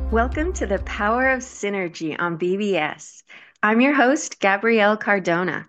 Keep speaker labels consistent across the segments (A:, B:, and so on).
A: Welcome to the Power of Synergy on BBS. I'm your host, Gabrielle Cardona.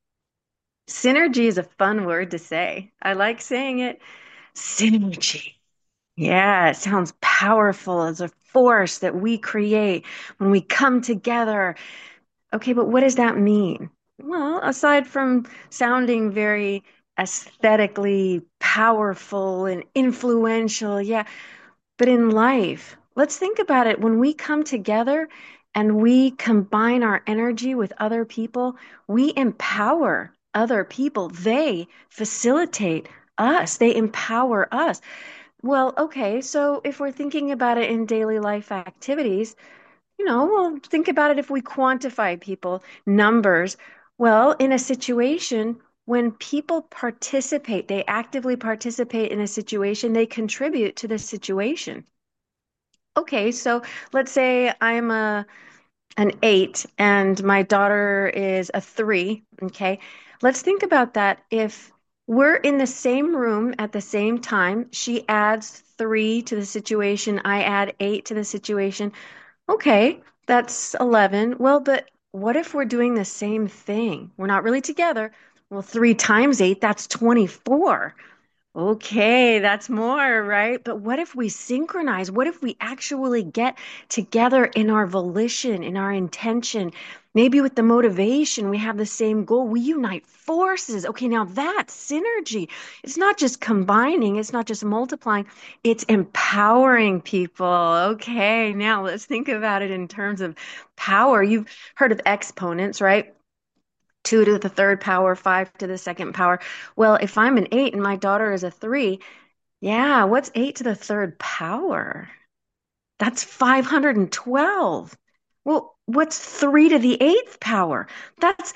A: Synergy is a fun word to say. I like saying it. Synergy. Yeah, it sounds powerful as a force that we create when we come together. Okay, but what does that mean? Well, aside from sounding very aesthetically powerful and influential, yeah, but in life, let's think about it. When we come together and we combine our energy with other people, we empower other people. They facilitate us, they empower us. Well, okay, so if we're thinking about it in daily life activities, well, think about it if we quantify people, numbers. Well, in a situation, when people participate, they actively participate in a situation, they contribute to the situation. Okay, so let's say I'm an 8 and my daughter is a 3. Okay, let's think about that. If we're in the same room at the same time, she adds 3 to the situation, I add 8 to the situation. Okay, that's 11. Well, but what if we're doing the same thing? We're not really together. Well, 3 times 8, that's 24. Okay, that's more, right? But what if we synchronize? What if we actually get together in our volition, in our intention? Maybe with the motivation, we have the same goal. We unite forces. Okay, now that's synergy. It's not just combining, it's not just multiplying, it's empowering people. Okay, now let's think about it in terms of power. You've heard of exponents, right? 2 to the third power, 5 to the second power. Well, if I'm an 8 and my daughter is a 3, yeah, what's 8 to the third power? That's 512. Well, what's 3 to the eighth power? That's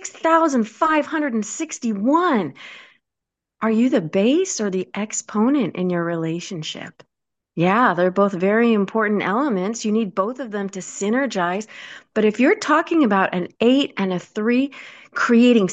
A: 6,561. Are you the base or the exponent in your relationship? Yeah, they're both very important elements. You need both of them to synergize. But if you're talking about an 8 and a 3 creating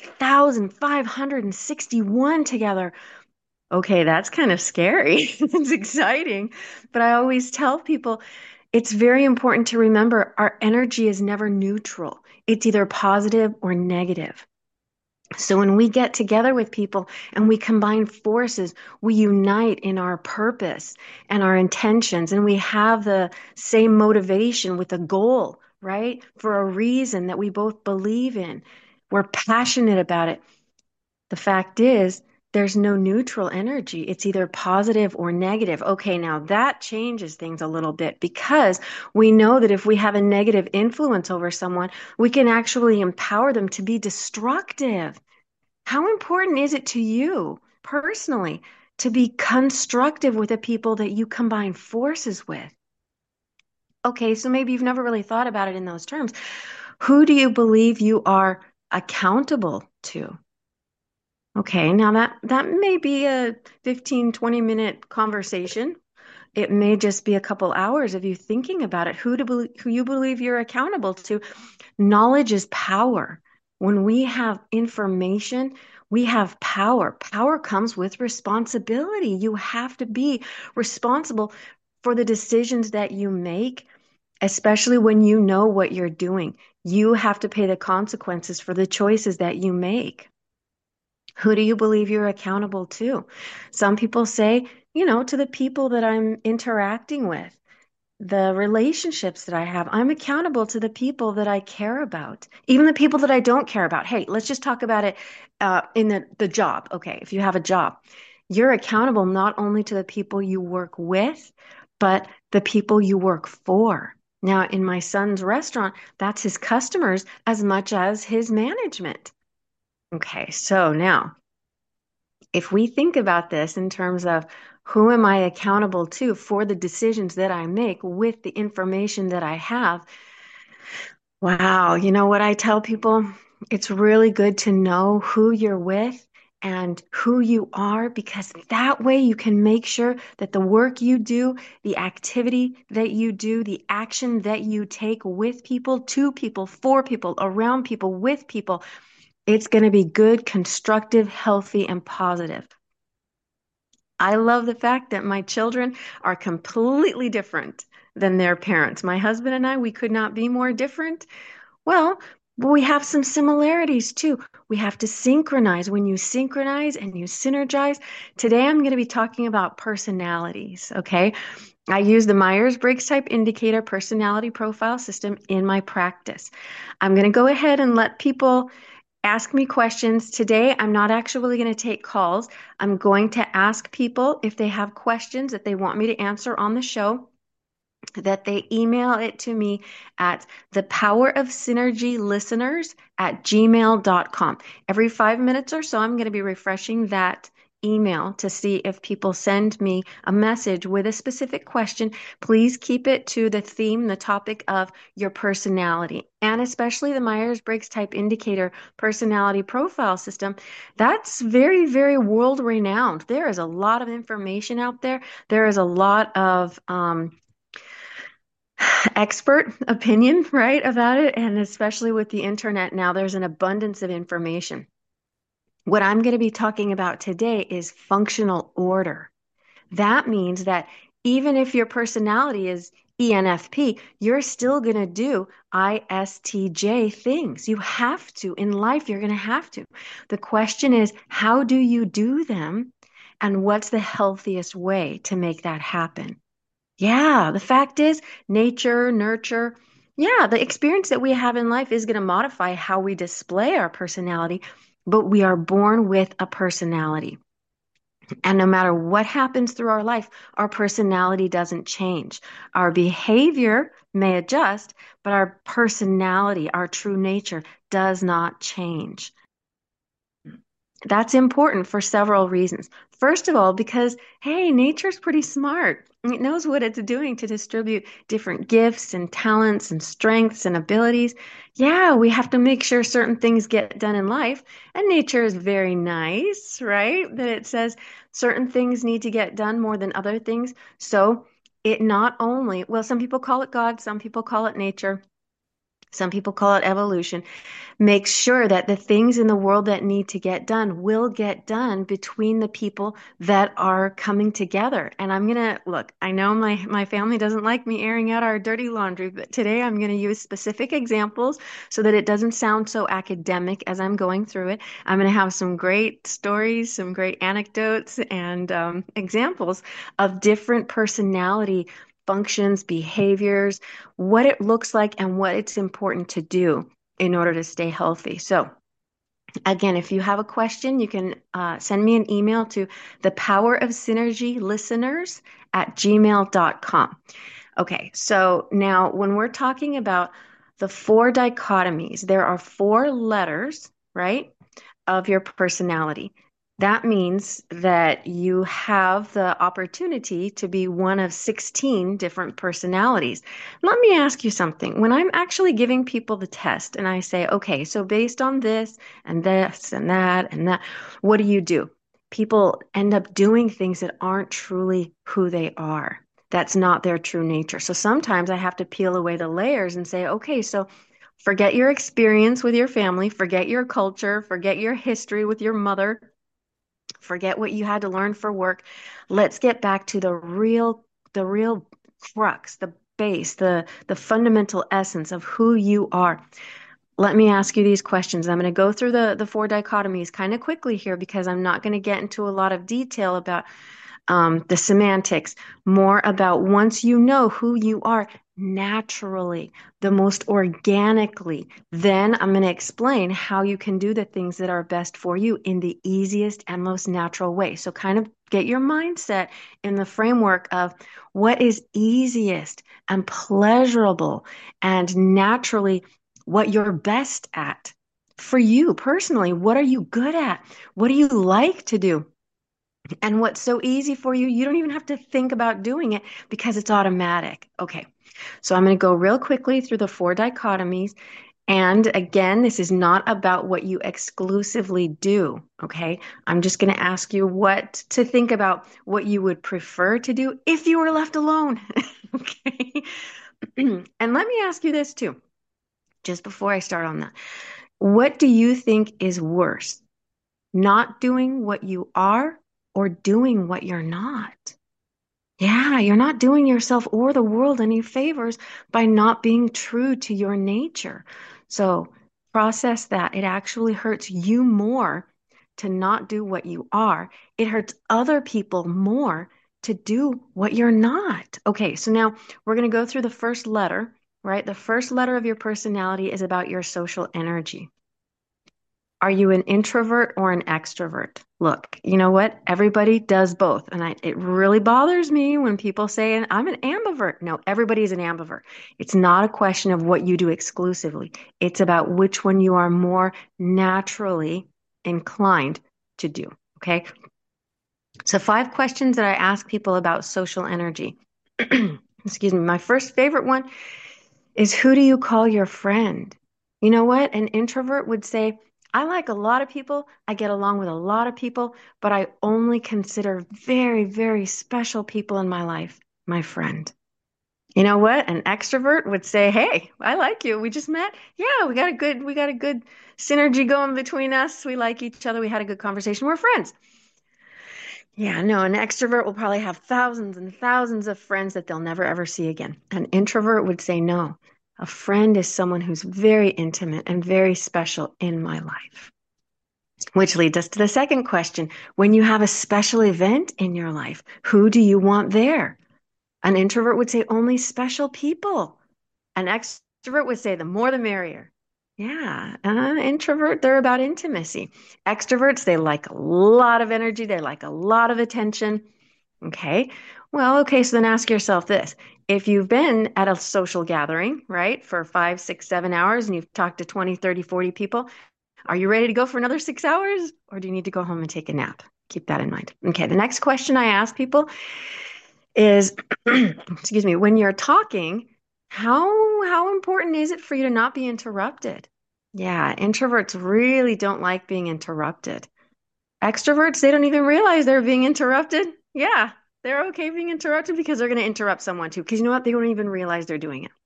A: 6,561 together, okay, that's kind of scary. It's exciting. But I always tell people it's very important to remember our energy is never neutral. It's either positive or negative. So when we get together with people and we combine forces, we unite in our purpose and our intentions, and we have the same motivation with a goal, right? For a reason that we both believe in. We're passionate about it. The fact is, there's no neutral energy. It's either positive or negative. Okay, now that changes things a little bit because we know that if we have a negative influence over someone, we can actually empower them to be destructive. How important is it to you personally to be constructive with the people that you combine forces with? Okay, so maybe you've never really thought about it in those terms. Who do you believe you are accountable to? Okay, now that may be a 15, 20-minute conversation. It may just be a couple hours of you thinking about it. Who you believe you're accountable to. Knowledge is power. When we have information, we have power. Power comes with responsibility. You have to be responsible for the decisions that you make, especially when you know what you're doing. You have to pay the consequences for the choices that you make. Who do you believe you're accountable to? Some people say, to the people that I'm interacting with, the relationships that I have. I'm accountable to the people that I care about, even the people that I don't care about. Hey, let's just talk about it in the job. Okay, if you have a job, you're accountable not only to the people you work with, but the people you work for. Now, in my son's restaurant, that's his customers as much as his management. Okay, so now if we think about this in terms of who am I accountable to for the decisions that I make with the information that I have, wow, you know what I tell people? It's really good to know who you're with and who you are because that way you can make sure that the work you do, the activity that you do, the action that you take with people, to people, for people, around people, with people, it's going to be good, constructive, healthy, and positive. I love the fact that my children are completely different. than their parents. My husband and I, we could not be more different. Well, but we have some similarities too. We have to synchronize. When you synchronize and you synergize, today I'm going to be talking about personalities, okay? I use the Myers-Briggs Type Indicator personality profile system in my practice. I'm going to go ahead and let people ask me questions. Today, I'm not actually going to take calls. I'm going to ask people if they have questions that they want me to answer on the show, that they email it to me at thepowerofsynergylisteners@gmail.com. Every 5 minutes or so, I'm going to be refreshing that email to see if people send me a message with a specific question. Please keep it to the theme, the topic of your personality, and especially the Myers-Briggs Type Indicator personality profile system. That's very, very world renowned. There is a lot of information out there. There is a lot of expert opinion, right, about it. And especially with the internet now, there's an abundance of information. What I'm going to be talking about today is functional order. That means that even if your personality is ENFP, you're still going to do ISTJ things. You have to. In life, you're going to have to. The question is, how do you do them? And what's the healthiest way to make that happen? Yeah, the fact is, nature, nurture, yeah, the experience that we have in life is going to modify how we display our personality, but we are born with a personality. And no matter what happens through our life, our personality doesn't change. Our behavior may adjust, but our personality, our true nature, does not change. That's important for several reasons. First of all, because, hey, nature's pretty smart. It knows what it's doing to distribute different gifts and talents and strengths and abilities. Yeah, we have to make sure certain things get done in life. And nature is very nice, right? That it says certain things need to get done more than other things. So it not only, well, some people call it God, some people call it nature, some people call it evolution, make sure that the things in the world that need to get done will get done between the people that are coming together. And I'm gonna look, I know my family doesn't like me airing out our dirty laundry, but today I'm gonna use specific examples so that it doesn't sound so academic as I'm going through it. I'm gonna have some great stories, some great anecdotes, and examples of different personality functions, behaviors, what it looks like, and what it's important to do in order to stay healthy. So, again, if you have a question, you can send me an email to thepowerofsynergylisteners@gmail.com. Okay, so now when we're talking about the four dichotomies, there are four letters, right, of your personality. That means that you have the opportunity to be one of 16 different personalities. Let me ask you something. When I'm actually giving people the test and I say, okay, so based on this and this and that, what do you do? People end up doing things that aren't truly who they are. That's not their true nature. So sometimes I have to peel away the layers and say, okay, so forget your experience with your family, forget your culture, forget your history with your mother, forget what you had to learn for work. Let's get back to the real crux, the base, the fundamental essence of who you are. Let me ask you these questions. I'm going to go through the four dichotomies kind of quickly here because I'm not going to get into a lot of detail about the semantics, more about once you know who you are naturally, the most organically, then I'm going to explain how you can do the things that are best for you in the easiest and most natural way. So, kind of get your mindset in the framework of what is easiest and pleasurable and naturally what you're best at. For you personally, what are you good at? What do you like to do? And what's so easy for you, you don't even have to think about doing it because it's automatic. Okay, so I'm going to go real quickly through the four dichotomies. And again, this is not about what you exclusively do. Okay, I'm just going to ask you what to think about what you would prefer to do if you were left alone. Okay, and let me ask you this too, just before I start on that. What do you think is worse? Not doing what you are or doing what you're not? Yeah, you're not doing yourself or the world any favors by not being true to your nature. So process that. It actually hurts you more to not do what you are. It hurts other people more to do what you're not. Okay, so now we're going to go through the first letter, right? The first letter of your personality is about your social energy. Are you an introvert or an extrovert? Look, you know what? Everybody does both. And it really bothers me when people say, I'm an ambivert. No, everybody is an ambivert. It's not a question of what you do exclusively. It's about which one you are more naturally inclined to do. Okay. So, 5 questions that I ask people about social energy. Excuse me. My first favorite one is, who do you call your friend? You know what? An introvert would say, I like a lot of people. I get along with a lot of people, but I only consider very, very special people in my life my friend. You know what? An extrovert would say, hey, I like you. We just met. Yeah, we got a good synergy going between us. We like each other. We had a good conversation. We're friends. Yeah, no, an extrovert will probably have thousands and thousands of friends that they'll never ever see again. An introvert would say no. A friend is someone who's very intimate and very special in my life. Which leads us to the second question. When you have a special event in your life, who do you want there? An introvert would say only special people. An extrovert would say the more the merrier. Yeah, introvert, they're about intimacy. Extroverts, they like a lot of energy, they like a lot of attention. Okay. Well, okay, so then ask yourself this. If you've been at a social gathering, right, for 5, 6, 7 hours and you've talked to 20, 30, 40 people, are you ready to go for another 6 hours or do you need to go home and take a nap? Keep that in mind. Okay, the next question I ask people is, excuse me, when you're talking, how important is it for you to not be interrupted? Yeah, introverts really don't like being interrupted. Extroverts, they don't even realize they're being interrupted. Yeah, they're okay being interrupted because they're going to interrupt someone too. Because you know what? They don't even realize they're doing it.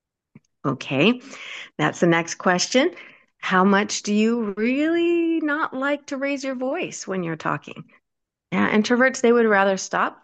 A: Okay, that's the next question. How much do you really not like to raise your voice when you're talking? Yeah, introverts, they would rather stop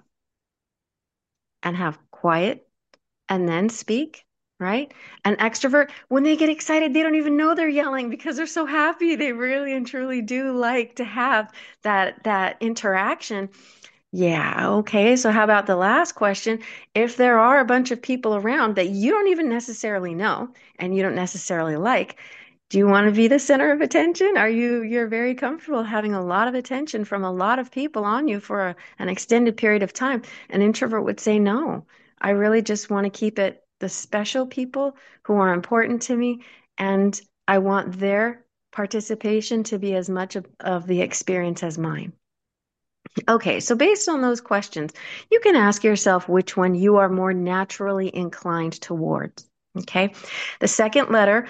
A: and have quiet and then speak, right? An extrovert, when they get excited, they don't even know they're yelling because they're so happy. They really and truly do like to have that interaction. Yeah, okay. So how about the last question? If there are a bunch of people around that you don't even necessarily know and you don't necessarily like, do you want to be the center of attention? You're very comfortable having a lot of attention from a lot of people on you for an extended period of time? An introvert would say, no, I really just want to keep it the special people who are important to me, and I want their participation to be as much of the experience as mine. Okay, so based on those questions, you can ask yourself which one you are more naturally inclined towards. Okay, the second letter,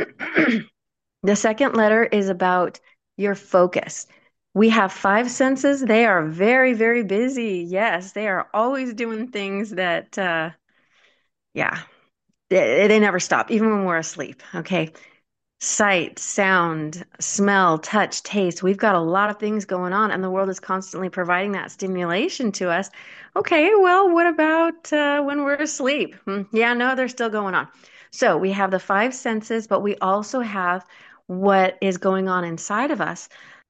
A: the second letter is about your focus. We have 5 senses. They are very, very busy. Yes, they are always doing things that, yeah, they never stop, even when we're asleep. Okay, sight, sound, smell, touch, taste. We've got a lot of things going on, and the world is constantly providing that stimulation to us. Okay, well, what about when we're asleep? Yeah, no, they're still going on. So we have the 5 senses, but we also have what is going on inside of us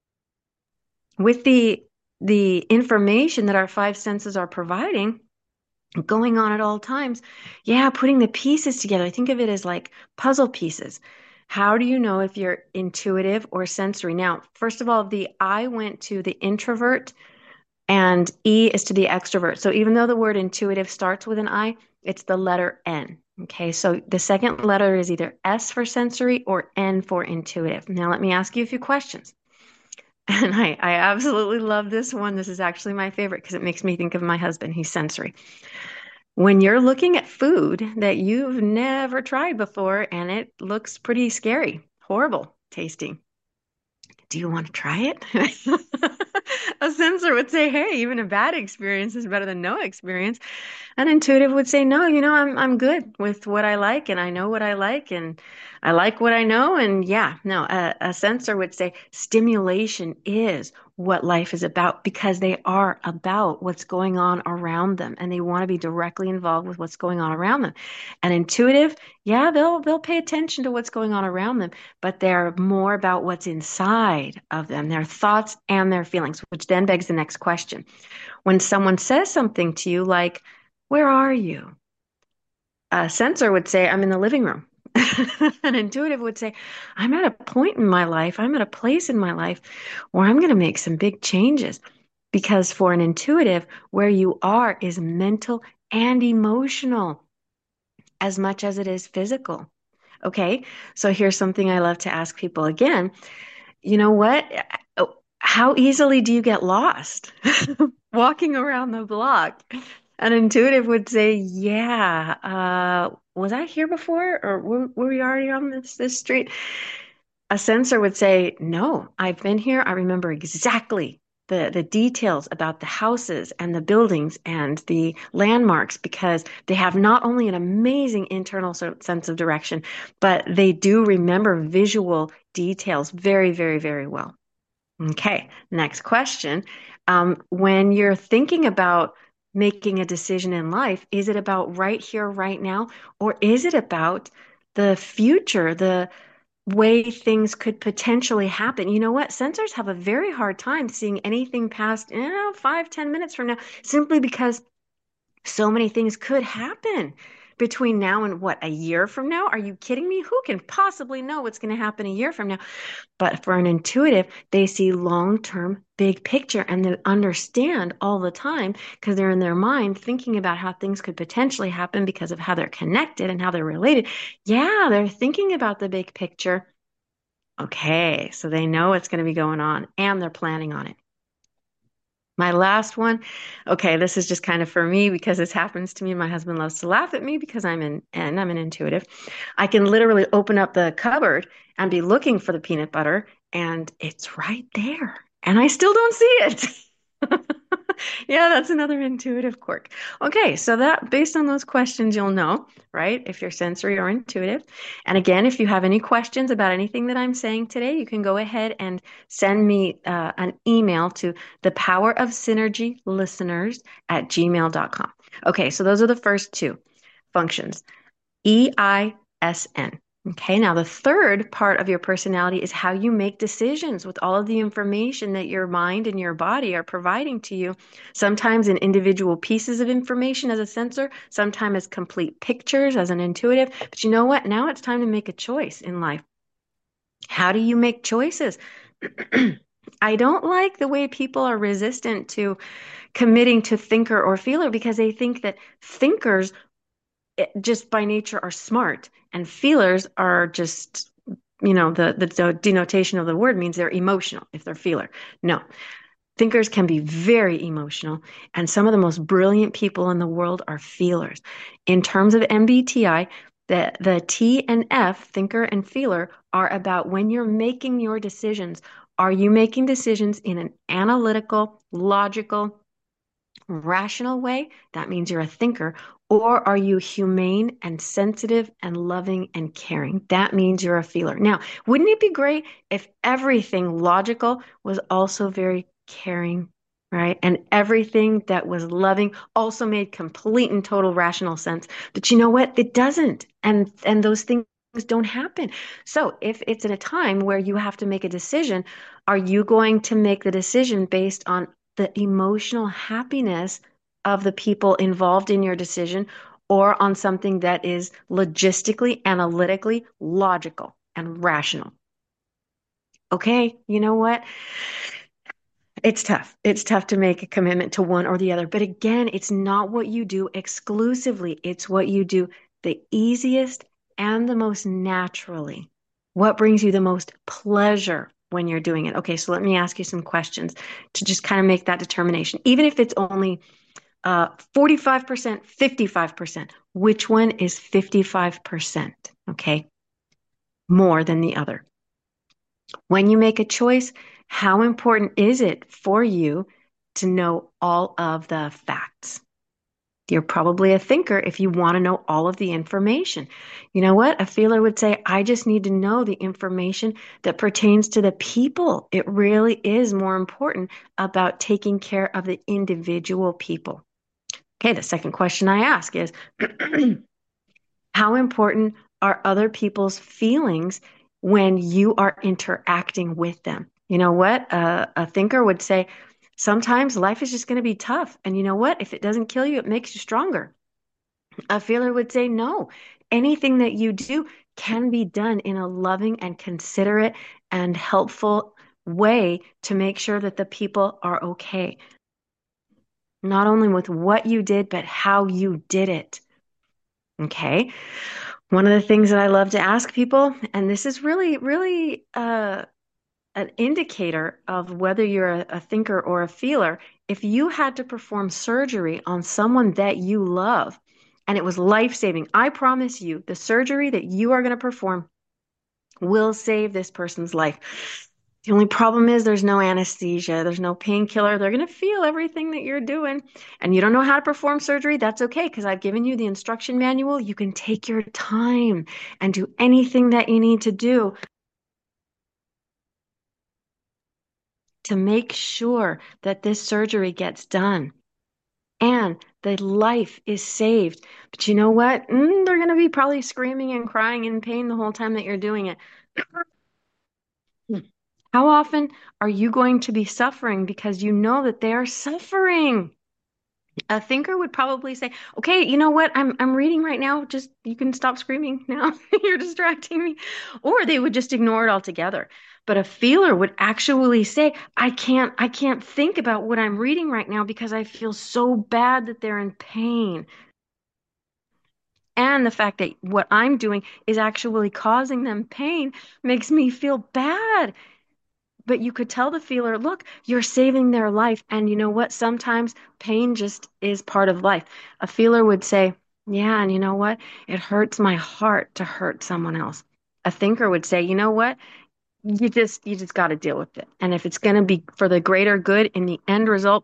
A: with the information that our 5 senses are providing going on at all times. Yeah, putting the pieces together. I think of it as like puzzle pieces. How do you know if you're intuitive or sensory? Now, first of all, the I went to the introvert and E is to the extrovert. So even though the word intuitive starts with an I, it's the letter N. Okay, so the second letter is either S for sensory or N for intuitive. Now, let me ask you a few questions. And I absolutely love this one. This is actually my favorite because it makes me think of my husband. He's sensory. When you're looking at food that you've never tried before and it looks pretty scary, horrible tasting, do you want to try it? A sensor would say, hey, even a bad experience is better than no experience. An intuitive would say, no, I'm good with what I like and I know what I like and I like what I know. And yeah, no, a sensor would say stimulation is what life is about because they are about what's going on around them and they want to be directly involved with what's going on around them. And intuitive, yeah, they'll pay attention to what's going on around them, but they're more about what's inside of them, their thoughts and their feelings, which then begs the next question. When someone says something to you like, "Where are you?" A sensor would say, "I'm in the living room." An intuitive would say, "I'm at a point in my life, I'm at a place in my life where I'm going to make some big changes." Because for an intuitive, where you are is mental and emotional as much as it is physical. Okay. So here's something I love to ask people again. You know what? How easily do you get lost walking around the block? An intuitive would say, "Yeah, was I here before, or were we already on this street?" A sensor would say, "No, I've been here. I remember exactly the details about the houses and the buildings and the landmarks because they have not only an amazing internal sense of direction, but they do remember visual details very, very, very well." Okay, next question. When you're thinking about making a decision in life, is it about right here, right now, or is it about the future, the way things could potentially happen? You know what? Sensors have a very hard time seeing anything past, 5, 10 minutes from now, simply because so many things could happen between now and what, a year from now? Are you kidding me? Who can possibly know what's going to happen a year from now? But for an intuitive, they see long term, big picture, and they understand all the time because they're in their mind thinking about how things could potentially happen because of how they're connected and how they're related. Yeah, they're thinking about the big picture. Okay, so they know what's going to be going on and they're planning on it. My last one, okay, this is just kind of for me because this happens to me. My husband loves to laugh at me because I'm an intuitive. I can literally open up the cupboard and be looking for the peanut butter and it's right there. And I still don't see it. Yeah, that's another intuitive quirk. Okay, so that based on those questions, you'll know, right? If you're sensory or intuitive. And again, if you have any questions about anything that I'm saying today, you can go ahead and send me an email to the power of synergy listeners at gmail.com. Okay, so those are the first two functions. EISN. Okay, now the third part of your personality is how you make decisions with all of the information that your mind and your body are providing to you. Sometimes in individual pieces of information as a sensor, sometimes as complete pictures as an intuitive. But you know what? Now it's time to make a choice in life. How do you make choices? I don't like the way people are resistant to committing to thinker or feeler because they think that thinkers just by nature are smart and feelers are just the denotation of the word means they're emotional if they're feeler. No, thinkers can be very emotional and some of the most brilliant people in the world are feelers. In terms of MBTI, the T and F, thinker and feeler, are about when you're making your decisions. Are you making decisions in an analytical, logical, rational way? That means you're a thinker. Or are you humane and sensitive and loving and caring? That means you're a feeler. Now, wouldn't it be great if everything logical was also very caring, right? And everything that was loving also made complete and total rational sense. But you know what? It doesn't. And those things don't happen. So if it's in a time where you have to make a decision, are you going to make the decision based on the emotional happiness of the people involved in your decision or on something that is logistically, analytically logical and rational? Okay, you know what? It's tough. It's tough to make a commitment to one or the other. But again, it's not what you do exclusively, it's what you do the easiest and the most naturally. What brings you the most pleasure when you're doing it? Okay, so let me ask you some questions to just kind of make that determination. Even if it's only 45%, 55%, which one is 55%? Okay, more than the other. When you make a choice, how important is it for you to know all of the facts? You're probably a thinker if you want to know all of the information. You know what? A feeler would say, I just need to know the information that pertains to the people. It really is more important about taking care of the individual people. Okay, the second question I ask is, how important are other people's feelings when you are interacting with them? You know what? A thinker would say, sometimes life is just going to be tough. And you know what? If it doesn't kill you, it makes you stronger. A feeler would say, no, anything that you do can be done in a loving and considerate and helpful way to make sure that the people are okay. Not only with what you did, but how you did it. Okay. One of the things that I love to ask people, and this is really, really an indicator of whether you're a thinker or a feeler, if you had to perform surgery on someone that you love and it was life-saving, I promise you, the surgery that you are going to perform will save this person's life. The only problem is there's no anesthesia, there's no painkiller. They're going to feel everything that you're doing. And you don't know how to perform surgery. That's okay, because I've given you the instruction manual. You can take your time and do anything that you need to do to make sure that this surgery gets done and the life is saved. But you know what? They're going to be probably screaming and crying in pain the whole time that you're doing it. How often are you going to be suffering because you know that they are suffering? A thinker would probably say, "Okay, you know what? I'm reading right now. Just you can stop screaming now. You're distracting me." Or they would just ignore it altogether. But a feeler would actually say, I can't think about what I'm reading right now because I feel so bad that they're in pain." And the fact that what I'm doing is actually causing them pain makes me feel bad. But you could tell the feeler, look, you're saving their life. And you know what? Sometimes pain just is part of life. A feeler would say, yeah, and you know what? It hurts my heart to hurt someone else. A thinker would say, you know what? You just got to deal with it. And if it's going to be for the greater good in the end result,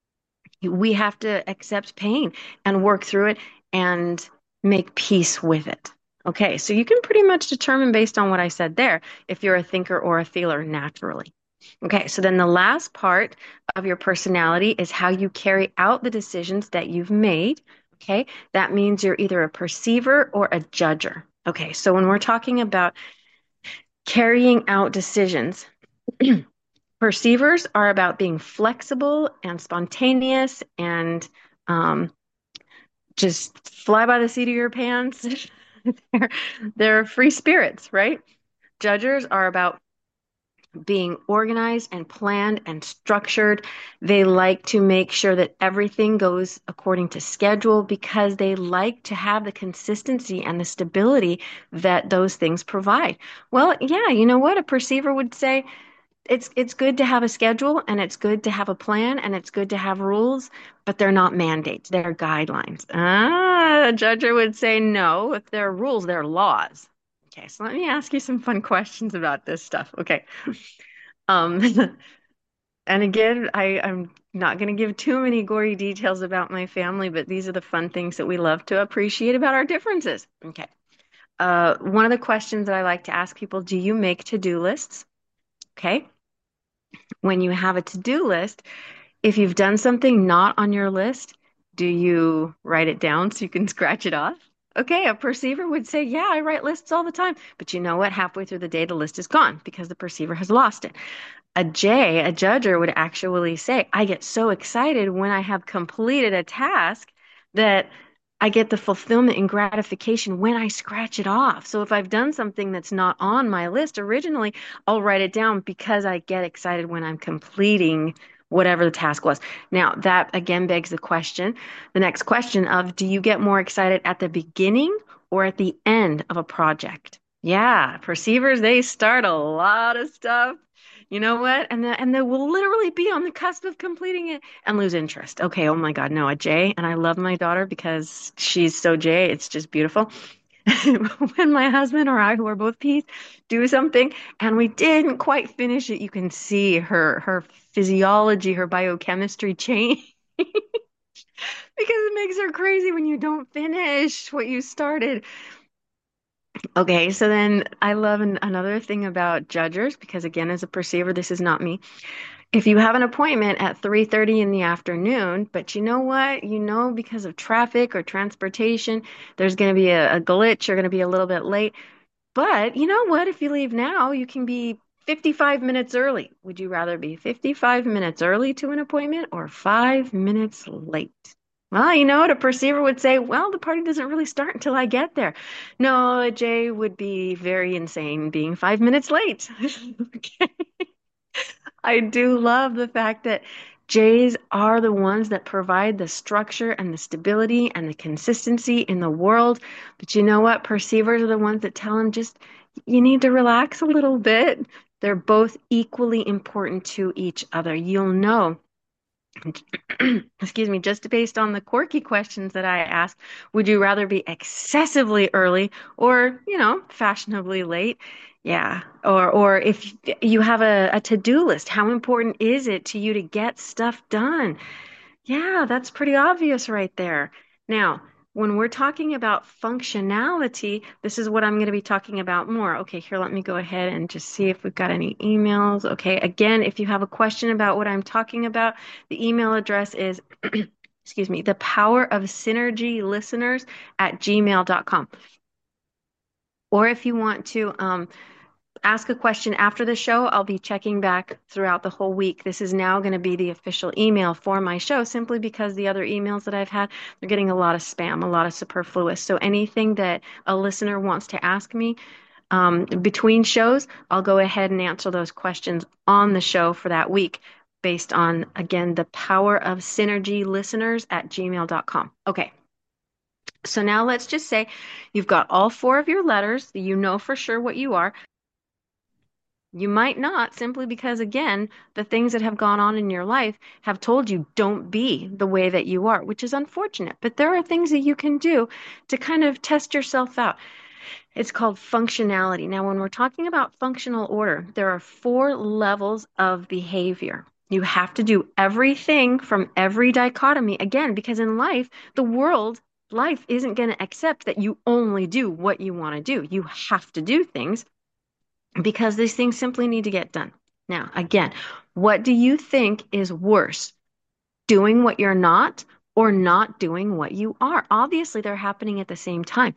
A: we have to accept pain and work through it and make peace with it. Okay, so you can pretty much determine based on what I said there if you're a thinker or a feeler naturally. Okay, so then the last part of your personality is how you carry out the decisions that you've made. Okay, that means you're either a perceiver or a judger. Okay, so when we're talking about carrying out decisions, perceivers are about being flexible and spontaneous and um, just fly by the seat of your pants. they're, they're free spirits, right? Judgers are about being organized and planned and structured. They like to make sure that everything goes according to schedule because they like to have the consistency and the stability that those things provide. Well, yeah, you know what? A perceiver would say, it's good to have a schedule and it's good to have a plan and it's good to have rules, but they're not mandates, they're guidelines. A judger would say no, if they're rules, they're laws. Okay, so let me ask you some fun questions about this stuff. Okay. Um, and again, I'm not going to give too many gory details about my family, but these are the fun things that we love to appreciate about our differences. Okay. One of the questions that I like to ask people, do you make to-do lists? Okay. When you have a to-do list, if you've done something not on your list, do you write it down so you can scratch it off? Okay, a perceiver would say, yeah, I write lists all the time. But you know what? Halfway through the day, the list is gone because the perceiver has lost it. A judger would actually say, I get so excited when I have completed a task that I get the fulfillment and gratification when I scratch it off. So if I've done something that's not on my list originally, I'll write it down because I get excited when I'm completing whatever the task was. Now, that again begs the next question of, do you get more excited at the beginning or at the end of a project? Yeah, perceivers, they start a lot of stuff. You know what? And they will literally be on the cusp of completing it and lose interest. Okay, oh my God, no, a J. And I love my daughter because she's so J. It's just beautiful. When my husband or I, who are both P's, do something and we didn't quite finish it, you can see her physiology, her biochemistry change. because it makes her crazy when you don't finish what you started. Okay, so then I love another thing about judgers, because again, as a perceiver, this is not me. If you have an appointment at 3:30 in the afternoon, but you know what? You know, because of traffic or transportation, there's going to be a glitch, you're going to be a little bit late. But you know what? If you leave now, you can be 55 minutes early. Would you rather be 55 minutes early to an appointment or 5 minutes late? Well, you know what? A perceiver would say, well, the party doesn't really start until I get there. No, Jay would be very insane being 5 minutes late. Okay. I do love the fact that Jays are the ones that provide the structure and the stability and the consistency in the world. But you know what? Perceivers are the ones that tell them just, you need to relax a little bit. They're both equally important to each other. You'll know. Excuse me, just based on the quirky questions that I asked, would you rather be excessively early or, fashionably late? Yeah. Or if you have a to-do list, how important is it to you to get stuff done? Yeah, that's pretty obvious right there. Now, when we're talking about functionality, this is what I'm going to be talking about more. Okay, here, let me go ahead and just see if we've got any emails. Okay, again, if you have a question about what I'm talking about, the email address is, excuse me, the power of synergy listeners at gmail.com. Or if you want to ask a question after the show. I'll be checking back throughout the whole week. This is now going to be the official email for my show simply because the other emails that I've had, they're getting a lot of spam, a lot of superfluous. So anything that a listener wants to ask me between shows, I'll go ahead and answer those questions on the show for that week based on, again, the power of synergy listeners at gmail.com. Okay. So now let's just say you've got all four of your letters. You know for sure what you are. You might not, simply because, again, the things that have gone on in your life have told you don't be the way that you are, which is unfortunate. But there are things that you can do to kind of test yourself out. It's called functionality. Now, when we're talking about functional order, there are four levels of behavior. You have to do everything from every dichotomy, again, because in life, life isn't going to accept that you only do what you want to do. You have to do things because these things simply need to get done. Now, again, what do you think is worse, doing what you're not or not doing what you are? Obviously, they're happening at the same time.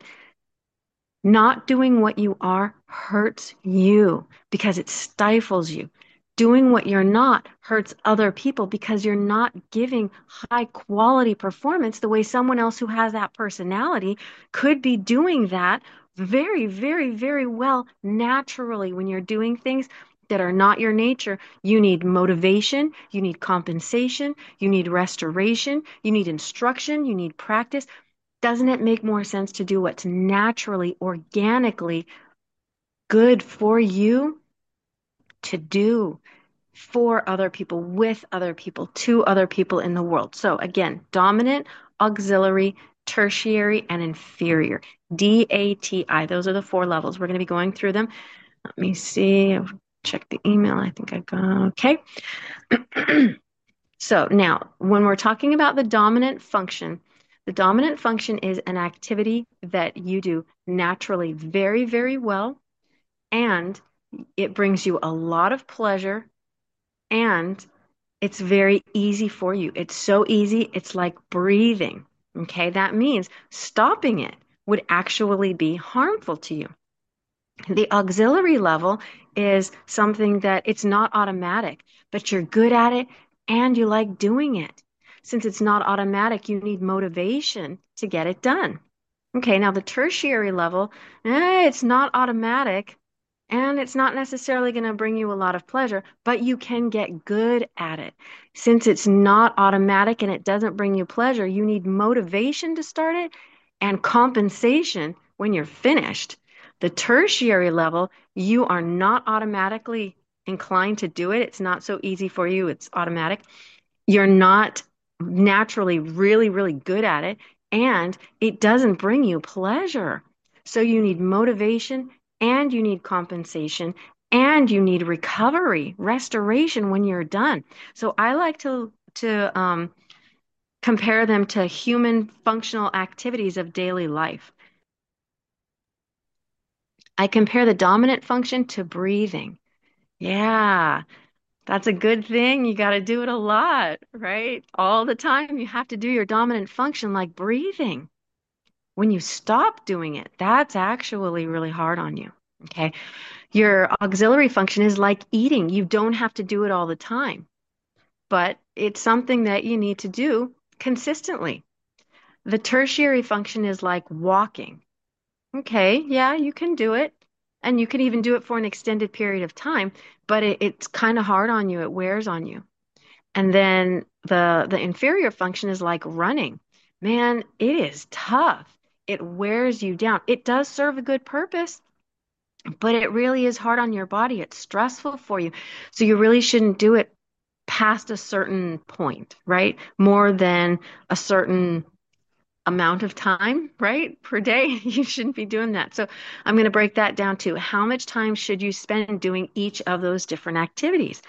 A: Not doing what you are hurts you because it stifles you. Doing what you're not hurts other people because you're not giving high quality performance the way someone else who has that personality could be doing that very, very, very well naturally. When you're doing things that are not your nature, you need motivation, you need compensation, you need restoration, you need instruction, you need practice. Doesn't it make more sense to do what's naturally, organically good for you to do for other people, with other people, to other people in the world? So again, dominant, auxiliary, tertiary, and inferior. DATI. Those are the four levels. We're going to be going through them. Let me see. I've checked the email. I think I got okay. So now, when we're talking about the dominant function is an activity that you do naturally very, very well, and it brings you a lot of pleasure, and it's very easy for you. It's so easy, it's like breathing. Okay, that means stopping it would actually be harmful to you. The auxiliary level is something that it's not automatic, but you're good at it and you like doing it. Since it's not automatic, you need motivation to get it done. Okay, now the tertiary level, it's not automatic and it's not necessarily going to bring you a lot of pleasure, but you can get good at it. Since it's not automatic and it doesn't bring you pleasure, you need motivation to start it and compensation when you're finished. The tertiary level, you are not automatically inclined to do it. It's not so easy for you, it's automatic. You're not naturally really, really good at it, and it doesn't bring you pleasure. So you need motivation and you need compensation and you need recovery, restoration when you're done. So I like to compare them to human functional activities of daily life. I compare the dominant function to breathing. Yeah, that's a good thing. You got to do it a lot, right? All the time, you have to do your dominant function like breathing. When you stop doing it, that's actually really hard on you. Okay. Your auxiliary function is like eating. You don't have to do it all the time, but it's something that you need to do consistently. The tertiary function is like walking. Okay, yeah, you can do it. And you can even do it for an extended period of time, but it's kind of hard on you. It wears on you. And then the inferior function is like running. Man, it is tough. It wears you down. It does serve a good purpose, but it really is hard on your body. It's stressful for you. So you really shouldn't do it past a certain point, right? More than a certain amount of time, right? Per day. You shouldn't be doing that. So I'm going to break that down to how much time should you spend doing each of those different activities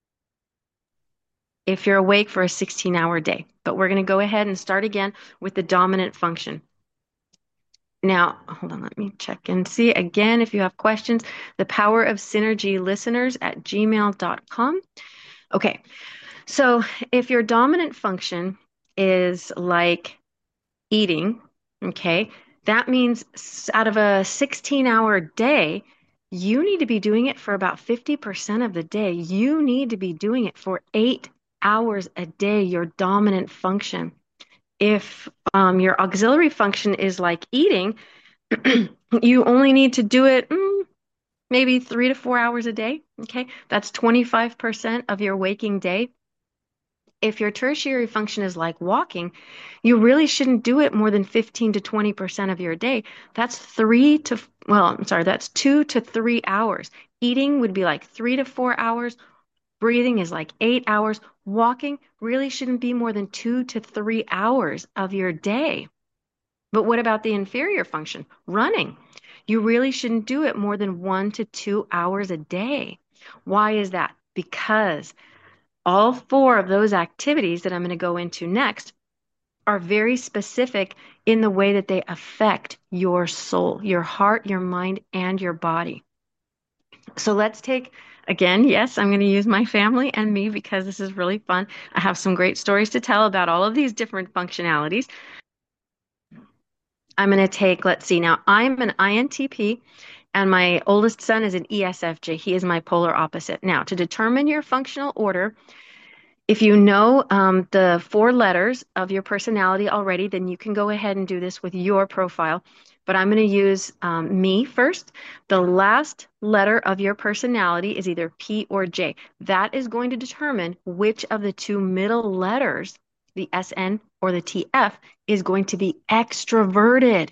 A: if you're awake for a 16-hour day. But we're going to go ahead and start again with the dominant function. Now, hold on, let me check and see again if you have questions. The power of synergy listeners at gmail.com. Okay, so if your dominant function is like eating, okay, that means out of a 16-hour day, you need to be doing it for about 50% of the day. You need to be doing it for 8 hours a day, your dominant function. If your auxiliary function is like eating, you only need to do it maybe 3 to 4 hours a day. Okay, that's 25% of your waking day. If your tertiary function is like walking, you really shouldn't do it more than 15 to 20% of your day. That's I'm sorry, that's 2 to 3 hours. Eating would be like 3 to 4 hours. Breathing is like 8 hours. Walking really shouldn't be more than 2 to 3 hours of your day. But what about the inferior function? Running. You really shouldn't do it more than 1 to 2 hours a day. Why is that? Because all four of those activities that I'm going to go into next are very specific in the way that they affect your soul, your heart, your mind, and your body. So let's take, again, yes, I'm going to use my family and me because this is really fun. I have some great stories to tell about all of these different functionalities. I'm going to take, let's see, now I'm an INTP and my oldest son is an ESFJ. He is my polar opposite. Now, to determine your functional order, if you know the four letters of your personality already, then you can go ahead and do this with your profile. But I'm going to use me first. The last letter of your personality is either P or J. That is going to determine which of the two middle letters, the SN or the TF, is going to be extroverted.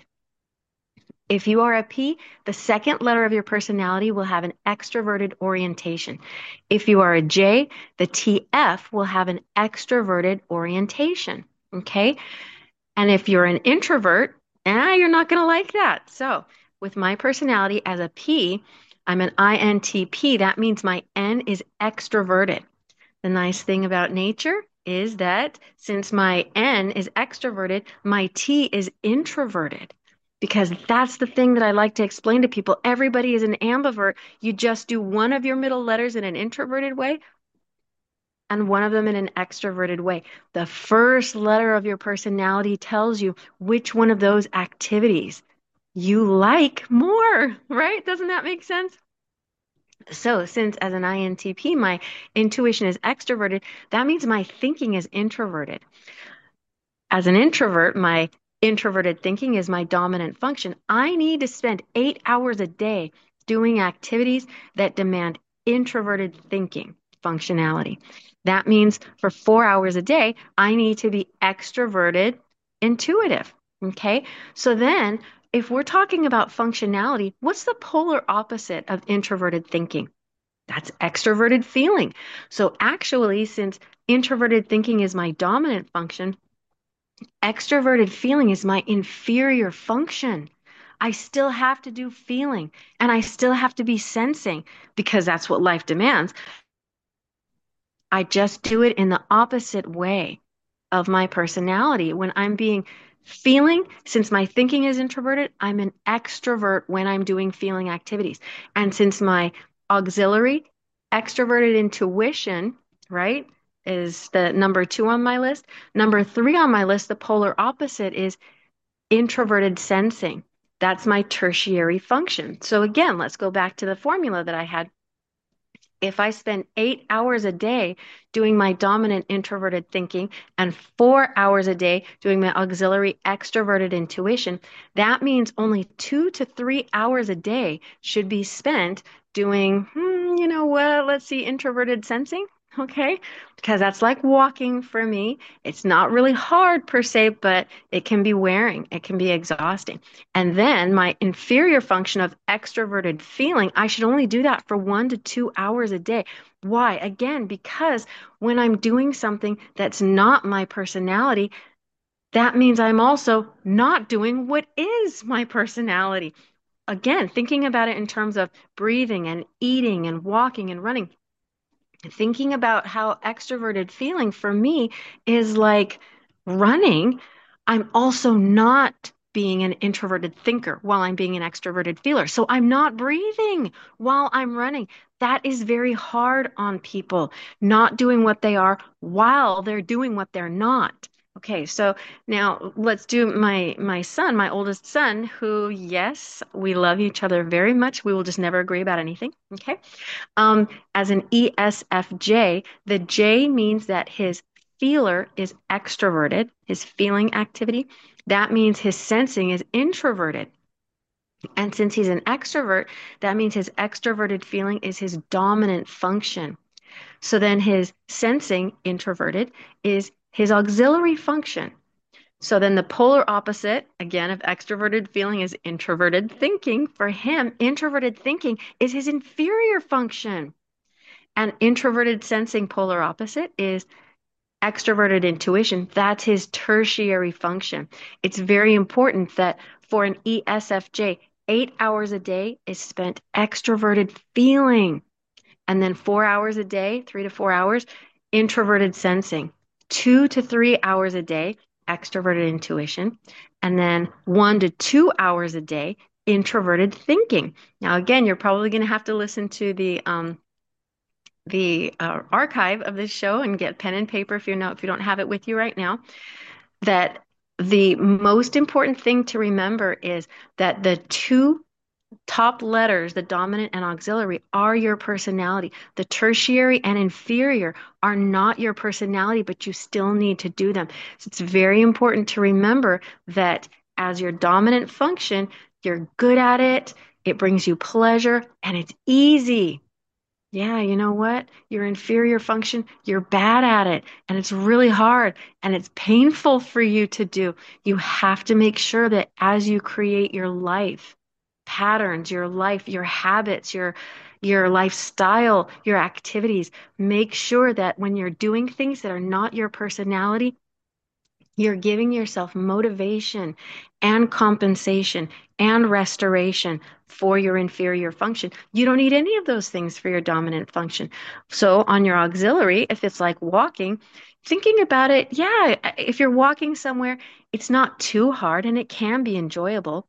A: If you are a P, the second letter of your personality will have an extroverted orientation. If you are a J, the TF will have an extroverted orientation. Okay. And if you're an introvert, you're not going to like that. So, with my personality as a P, I'm an INTP. That means my N is extroverted. The nice thing about nature is that since my N is extroverted, my T is introverted. Because that's the thing that I like to explain to people. Everybody is an ambivert. You just do one of your middle letters in an introverted way and one of them in an extroverted way. The first letter of your personality tells you which one of those activities you like more, right? Doesn't that make sense? So, since as an INTP, my intuition is extroverted, that means my thinking is introverted. As an introvert, my introverted thinking is my dominant function. I need to spend 8 hours a day doing activities that demand introverted thinking functionality. That means for 4 hours a day, I need to be extroverted intuitive. Okay. So then, if we're talking about functionality, what's the polar opposite of introverted thinking? That's extroverted feeling. So actually, since introverted thinking is my dominant function, extroverted feeling is my inferior function. I still have to do feeling and I still have to be sensing because that's what life demands. I just do it in the opposite way. of my personality. When I'm being feeling, since my thinking is introverted, I'm an extrovert when I'm doing feeling activities. And since my auxiliary, extroverted intuition, right, is the number two on my list. Number three on my list, the polar opposite is introverted sensing. That's my tertiary function. So again, let's go back to the formula that I had. If I spend 8 hours a day doing my dominant introverted thinking and 4 hours a day doing my auxiliary extroverted intuition, that means only 2 to 3 hours a day should be spent doing, you know what, let's see, introverted sensing. Okay, because that's like walking for me. It's not really hard per se, but it can be wearing, it can be exhausting. And then my inferior function of extroverted feeling, I should only do that for 1 to 2 hours a day. Why? Again, because when I'm doing something that's not my personality, that means I'm also not doing what is my personality. Again, thinking about it in terms of breathing and eating and walking and running, thinking about how extroverted feeling for me is like running, I'm also not being an introverted thinker while I'm being an extroverted feeler. So I'm not breathing while I'm running. That is very hard on people, not doing what they are while they're doing what they're not. Okay, so now let's do my son, my oldest son, who, yes, we love each other very much. We will just never agree about anything. Okay. As an ESFJ, the J means that his feeler is extroverted, his feeling activity. That means his sensing is introverted. And since he's an extrovert, that means his extroverted feeling is his dominant function. So then his sensing, introverted, is his auxiliary function. So then the polar opposite, again, of extroverted feeling is introverted thinking. For him, introverted thinking is his inferior function. And introverted sensing, polar opposite, is extroverted intuition. That's his tertiary function. It's very important that for an ESFJ, 8 hours a day is spent extroverted feeling. And then 4 hours a day, 3 to 4 hours, introverted sensing. 2 to 3 hours a day, extroverted intuition. And then 1 to 2 hours a day, introverted thinking. Now, again, you're probably going to have to listen to the archive of this show and get pen and paper if you don't have it with you right now, that the most important thing to remember is that the two top letters, the dominant and auxiliary, are your personality. The tertiary and inferior are not your personality, but you still need to do them. So it's very important to remember that as your dominant function, you're good at it, it brings you pleasure, and it's easy. Yeah, you know what? Your inferior function, you're bad at it, and it's really hard, and it's painful for you to do. You have to make sure that as you create your life patterns, your life, your habits, your lifestyle, your activities, make sure that when you're doing things that are not your personality, you're giving yourself motivation and compensation and restoration for your inferior function. You don't need any of those things for your dominant function. So, on your auxiliary, if it's like walking, thinking about it, yeah, if you're walking somewhere, it's not too hard and it can be enjoyable.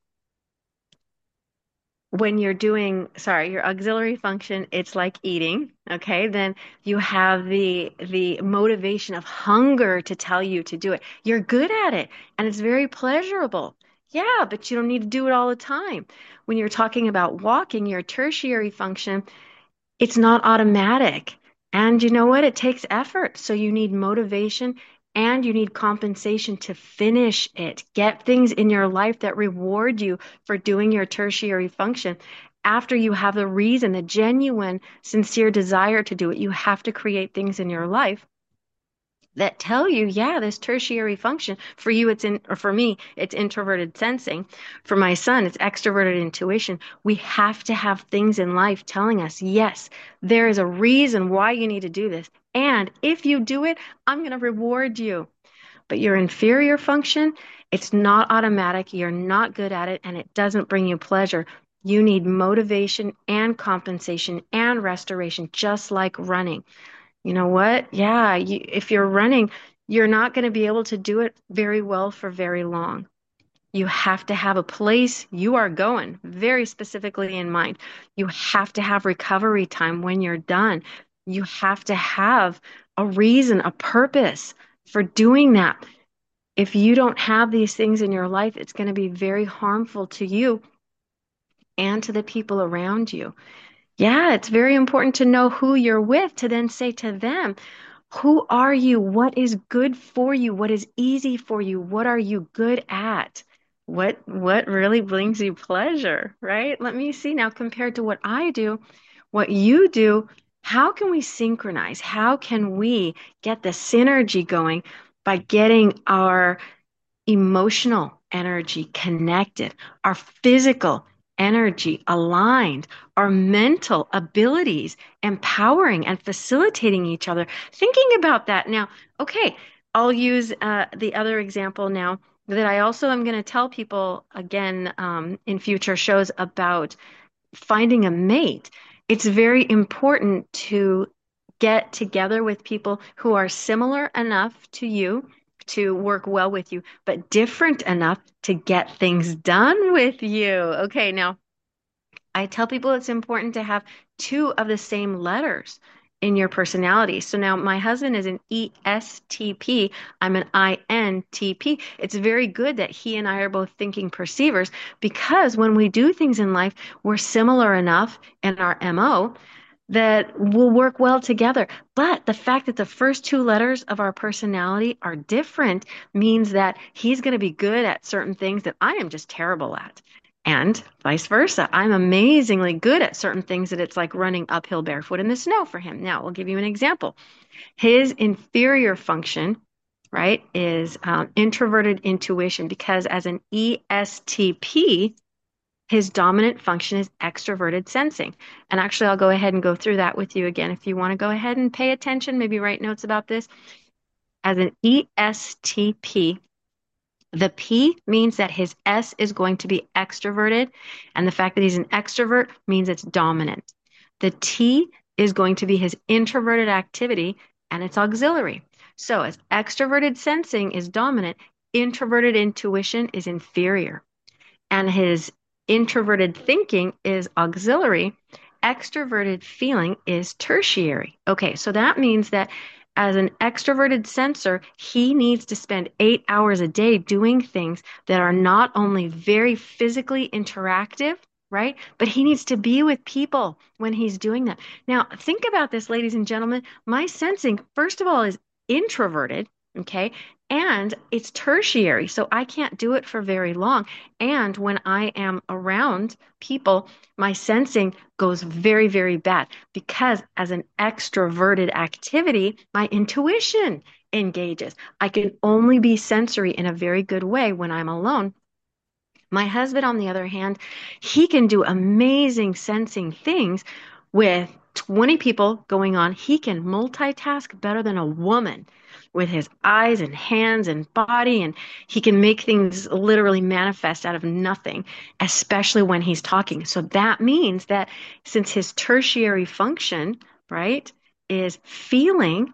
A: When you're doing, sorry, your auxiliary function, it's like eating, okay? Then you have the motivation of hunger to tell you to do it. You're good at it and it's very pleasurable. Yeah, but you don't need to do it all the time. When you're talking about walking, your tertiary function, it's not automatic. And you know what? It takes effort. So you need motivation and you need compensation to finish it. Get things in your life that reward you for doing your tertiary function. After you have the reason, the genuine, sincere desire to do it, you have to create things in your life that tell you, yeah, this tertiary function for you, or for me, it's introverted sensing. For my son, it's extroverted intuition. We have to have things in life telling us, yes, there is a reason why you need to do this. And if you do it, I'm going to reward you. But your inferior function, it's not automatic. You're not good at it, and it doesn't bring you pleasure. You need motivation and compensation and restoration, just like running. You know what? Yeah, if you're running, you're not going to be able to do it very well for very long. You have to have a place you are going very specifically in mind. You have to have recovery time when you're done. You have to have a reason, a purpose for doing that. If you don't have these things in your life, it's going to be very harmful to you and to the people around you. Yeah, it's very important to know who you're with to then say to them, who are you? What is good for you? What is easy for you? What are you good at? What really brings you pleasure, right? Let me see now compared to what I do, what you do, how can we synchronize? How can we get the synergy going by getting our emotional energy connected, our physical energy aligned, our mental abilities empowering and facilitating each other. Thinking about that now, okay, I'll use the other example now that I also am going to tell people again in future shows about finding a mate. It's very important to get together with people who are similar enough to you to work well with you, but different enough to get things done with you. Okay, now I tell people it's important to have two of the same letters in your personality. So now my husband is an ESTP. I'm an INTP. It's very good that he and I are both thinking perceivers because when we do things in life, we're similar enough in our MO that will work well together. But the fact that the first two letters of our personality are different means that he's going to be good at certain things that I am just terrible at. And vice versa. I'm amazingly good at certain things that it's like running uphill barefoot in the snow for him. Now, I'll give you an example. His inferior function, right, is introverted intuition because as an ESTP, his dominant function is extroverted sensing. And actually, I'll go ahead and go through that with you again. If you want to go ahead and pay attention, maybe write notes about this. As an ESTP, the P means that his S is going to be extroverted. And the fact that he's an extrovert means it's dominant. The T is going to be his introverted activity and it's auxiliary. So as extroverted sensing is dominant, introverted intuition is inferior and his introverted thinking is auxiliary, extroverted feeling is tertiary. Okay, so that means that as an extroverted sensor, he needs to spend 8 hours a day doing things that are not only very physically interactive, right? But he needs to be with people when he's doing that. Now, think about this, ladies and gentlemen. My sensing, first of all, is introverted, okay? And it's tertiary, so I can't do it for very long. And when I am around people, my sensing goes very, very bad because as an extroverted activity, my intuition engages. I can only be sensory in a very good way when I'm alone. My husband, on the other hand, he can do amazing sensing things with 20 people going on. He can multitask better than a woman with his eyes and hands and body, and he can make things literally manifest out of nothing, especially when he's talking. So that means that since his tertiary function, right, is feeling,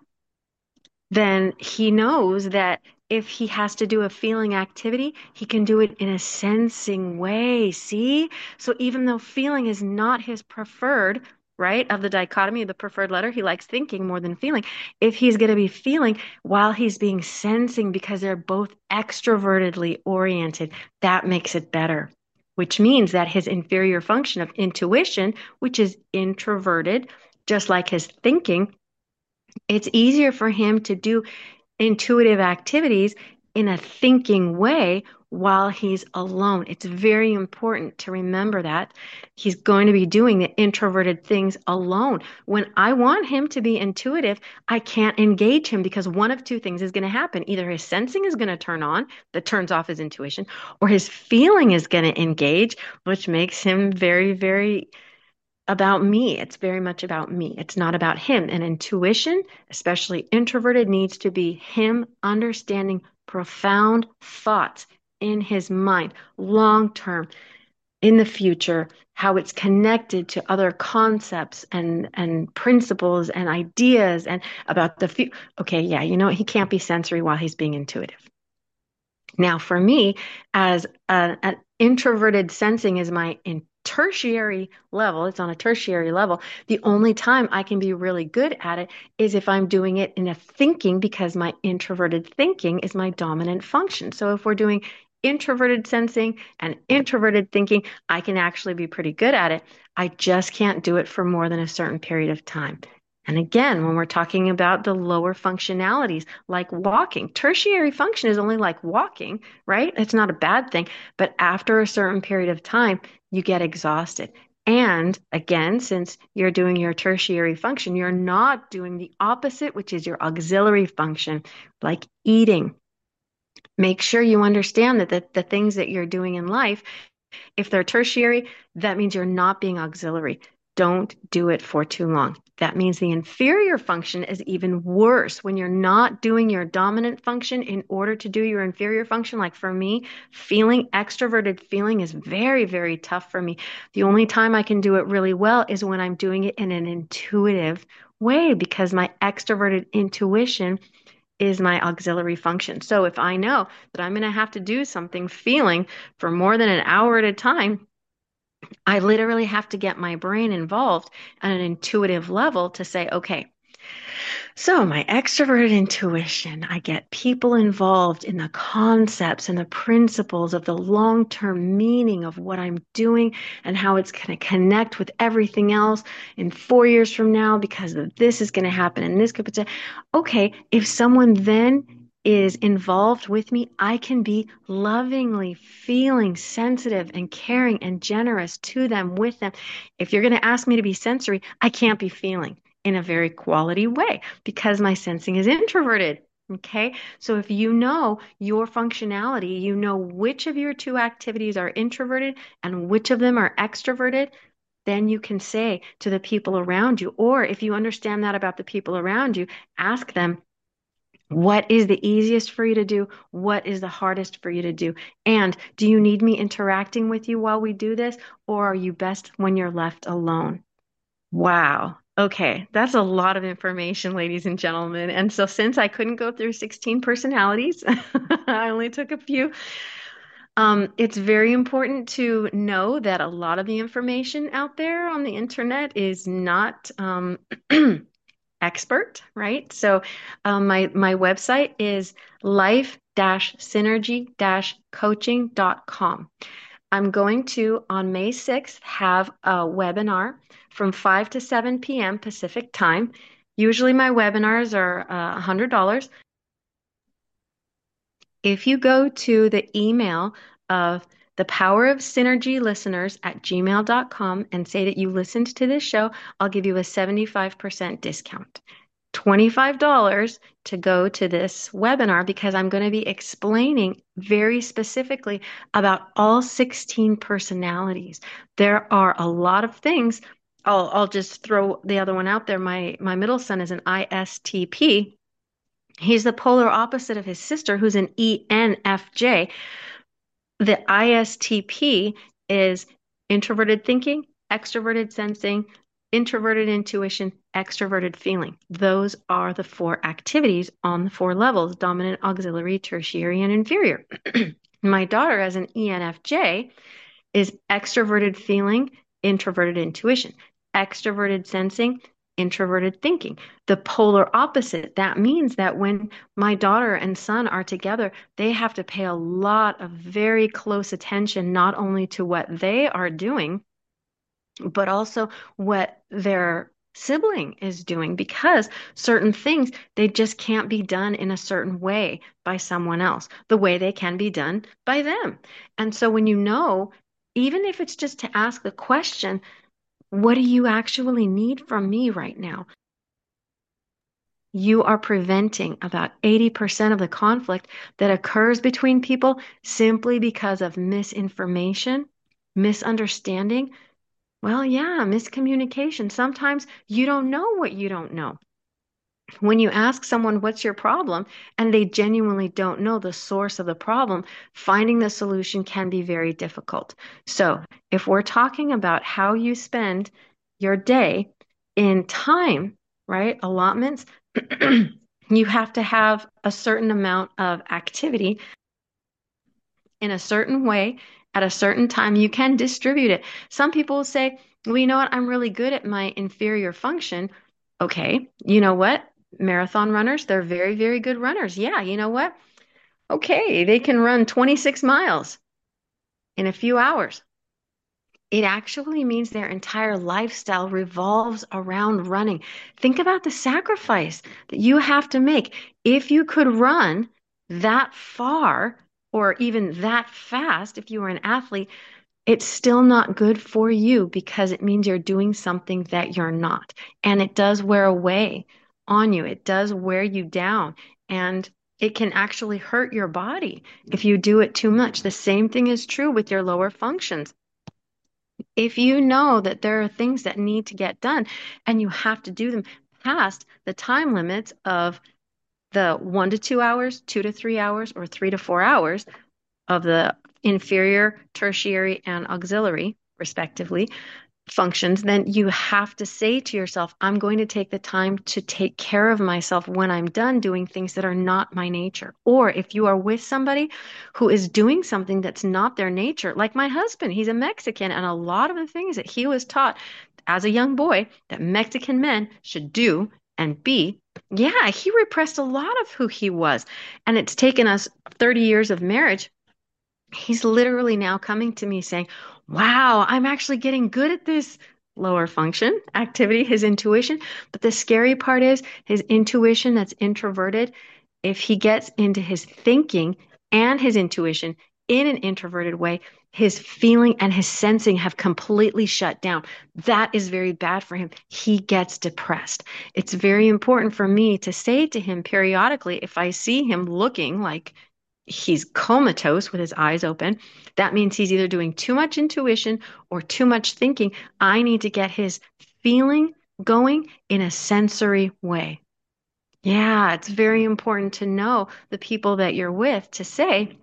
A: then he knows that if he has to do a feeling activity, he can do it in a sensing way. See? So even though feeling is not his preferred, right, of the dichotomy of the preferred letter, he likes thinking more than feeling. If he's going to be feeling while he's being sensing because they're both extrovertedly oriented, that makes it better. Which means that his inferior function of intuition, which is introverted, just like his thinking, it's easier for him to do intuitive activities in a thinking way while he's alone. It's very important to remember that he's going to be doing the introverted things alone. When I want him to be intuitive, I can't engage him because one of two things is going to happen. Either his sensing is going to turn on, that turns off his intuition, or his feeling is going to engage, which makes him very, very about me. It's very much about me. It's not about him. And intuition, especially introverted, needs to be him understanding profound thoughts in his mind, long term. in the future, how it's connected to other concepts and principles and ideas and about the future. Okay, yeah, you know what? He can't be sensory while he's being intuitive. Now, for me, as an introverted sensing is my tertiary level, it's on a tertiary level. The only time I can be really good at it is if I'm doing it in a thinking, because my introverted thinking is my dominant function. So if we're doing introverted sensing and introverted thinking, I can actually be pretty good at it. I just can't do it for more than a certain period of time. And again, when we're talking about the lower functionalities, like walking, tertiary function is only like walking, right? It's not a bad thing. But after a certain period of time, you get exhausted. And again, since you're doing your tertiary function, you're not doing the opposite, which is your auxiliary function, like eating. Make sure you understand that the things that you're doing in life, if they're tertiary, that means you're not being auxiliary. Don't do it for too long. That means the inferior function is even worse when you're not doing your dominant function in order to do your inferior function. Like for me, feeling extroverted feeling is very, very tough for me. The only time I can do it really well is when I'm doing it in an intuitive way because my extroverted intuition is my auxiliary function. So if I know that I'm going to have to do something feeling for more than an hour at a time, I literally have to get my brain involved at an intuitive level to say, okay, so my extroverted intuition, I get people involved in the concepts and the principles of the long-term meaning of what I'm doing and how it's going to connect with everything else in 4 years from now because of this is going to happen and this could be. Okay, if someone then is involved with me, I can be lovingly feeling sensitive and caring and generous to them with them. If you're going to ask me to be sensory, I can't be feeling in a very quality way because my sensing is introverted. Okay. So if you know your functionality, you know which of your two activities are introverted and which of them are extroverted, then you can say to the people around you, or if you understand that about the people around you, ask them, what is the easiest for you to do? What is the hardest for you to do? And do you need me interacting with you while we do this, or are you best when you're left alone? Wow. Okay, that's a lot of information, ladies and gentlemen. And so, since I couldn't go through 16 personalities, I only took a few. It's very important to know that a lot of the information out there on the internet is not expert, right? So, my website is life-synergy-coaching.com. I'm going to, on May 6th, have a webinar from 5 to 7 p.m. Pacific time. Usually my webinars are $100. If you go to the email of the Power of Synergy listeners at gmail.com and say that you listened to this show, I'll give you a 75% discount. $25 to go to this webinar because I'm going to be explaining very specifically about all 16 personalities. There are a lot of things. I'll just throw the other one out there. My middle son is an ISTP. He's the polar opposite of his sister, who's an ENFJ. The ISTP is introverted thinking, extroverted sensing, introverted intuition, extroverted feeling. Those are the four activities on the four levels: dominant, auxiliary, tertiary, and inferior. My daughter, as an ENFJ, is extroverted feeling, introverted intuition, extroverted sensing, introverted thinking. The polar opposite. That means that when my daughter and son are together, they have to pay a lot of very close attention, not only to what they are doing, but also what their sibling is doing because certain things they just can't be done in a certain way by someone else the way they can be done by them. And so when you know, even if it's just to ask the question, what do you actually need from me right now? You are preventing about 80% of the conflict that occurs between people simply because of misinformation, misunderstanding. Well, yeah, miscommunication. Sometimes you don't know what you don't know. When you ask someone, what's your problem? And they genuinely don't know the source of the problem, finding the solution can be very difficult. So, if we're talking about how you spend your day in time, right? Allotments, you have to have a certain amount of activity in a certain way at a certain time. You can distribute it. Some people will say, well, you know what? I'm really good at my inferior function. Okay, you know what? Marathon runners, they're very, very good runners. Yeah, you know what? Okay, they can run 26 miles in a few hours. It actually means their entire lifestyle revolves around running. Think about the sacrifice that you have to make. If you could run that far or even that fast, if you were an athlete, it's still not good for you because it means you're doing something that you're not. And it does wear away on you, it does wear you down. And it can actually hurt your body if you do it too much. The same thing is true with your lower functions. If you know that there are things that need to get done and you have to do them past the time limits of the 1 to 2 hours, 2 to 3 hours, or 3 to 4 hours of the inferior, tertiary, and auxiliary, respectively, functions, then you have to say to yourself, I'm going to take the time to take care of myself when I'm done doing things that are not my nature. Or if you are with somebody who is doing something that's not their nature, like my husband, he's a Mexican, and a lot of the things that he was taught as a young boy that Mexican men should do and be. Yeah, he repressed a lot of who he was. And it's taken us 30 years of marriage. He's literally now coming to me saying, wow, I'm actually getting good at this lower function activity, his intuition. But the scary part is his intuition that's introverted. If he gets into his thinking and his intuition in an introverted way, his feeling and his sensing have completely shut down. That is very bad for him. He gets depressed. It's very important for me to say to him periodically if I see him looking like he's comatose with his eyes open. That means he's either doing too much intuition or too much thinking. I need to get his feeling going in a sensory way. Yeah, it's very important to know the people that you're with to say,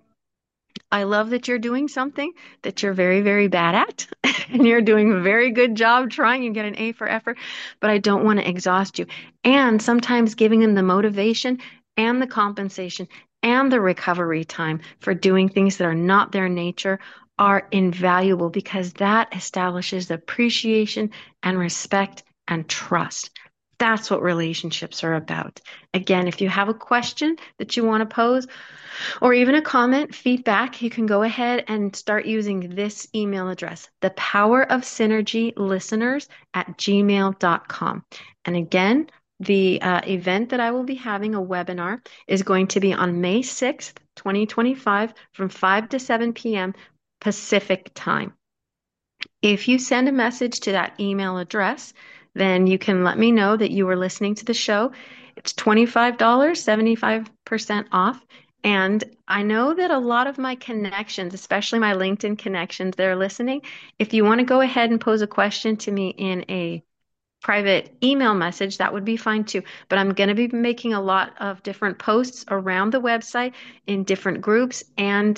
A: I love that you're doing something that you're very, very bad at, and you're doing a very good job trying and get an A for effort, but I don't want to exhaust you. And sometimes giving them the motivation and the compensation and the recovery time for doing things that are not their nature are invaluable because that establishes appreciation and respect and trust. That's what relationships are about. Again, if you have a question that you want to pose, or even a comment, feedback, you can go ahead and start using this email address, the power of synergy listeners at gmail.com. And again, the event that I will be having, a webinar, is going to be on May 6th, 2025, from 5 to 7 p.m. Pacific time. If you send a message to that email address, then you can let me know that you were listening to the show. It's $25, 75% off. And I know that a lot of my connections, especially my LinkedIn connections, they're listening. If you want to go ahead and pose a question to me in a private email message, that would be fine too. But I'm going to be making a lot of different posts around the website in different groups and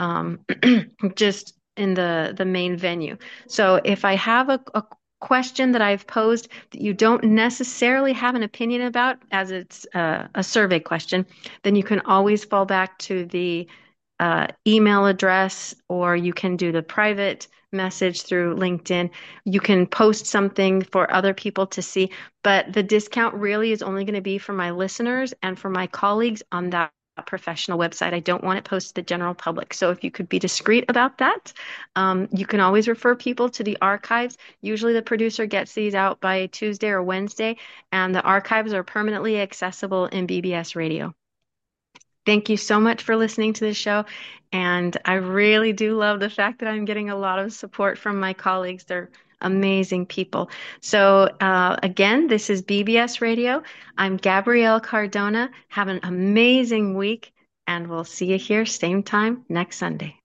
A: just in the main venue. So if I have a question that I've posed that you don't necessarily have an opinion about, as it's a survey question, then you can always fall back to the email address, or you can do the private message through LinkedIn. You can post something for other people to see, but the discount really is only going to be for my listeners and for my colleagues on that professional website. I don't want it posted to the general public. So if you could be discreet about that, you can always refer people to the archives. Usually the producer gets these out by Tuesday or Wednesday, and the archives are permanently accessible in BBS Radio. Thank you so much for listening to the show. And I really do love the fact that I'm getting a lot of support from my colleagues. They're amazing people. So, again, this is BBS Radio. I'm Gabrielle Cardona. Have an amazing week, and we'll see you here same time next Sunday.